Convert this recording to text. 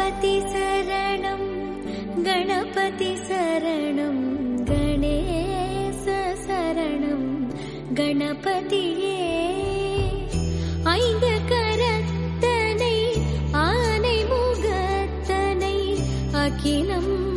गणपति शरणं गणपति शरणं गणेश शरणं गणपतिये ஐந்து கரத்தனை ஆனை முகத்தனை அகிலம்